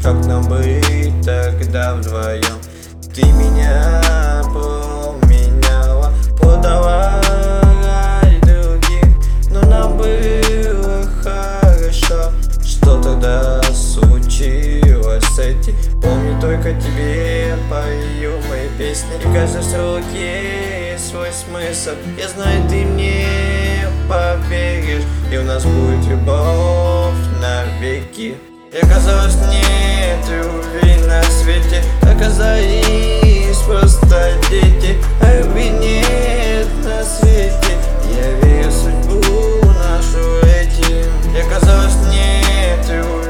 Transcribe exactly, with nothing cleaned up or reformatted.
как нам быть тогда вдвоем. Ты меня поменяла, подала ради других, но нам было хорошо. Что тогда случилось с этим? Помню, только тебе пою мои песни, и в каждом строчке есть свой смысл. Я знаю, ты мне поверишь, и у нас будет любовь навеки. И оказалось, нет любви на свете, оказались просто дети, а любви нет на свете. Я верю в судьбу нашу этим. И оказалось, нет любви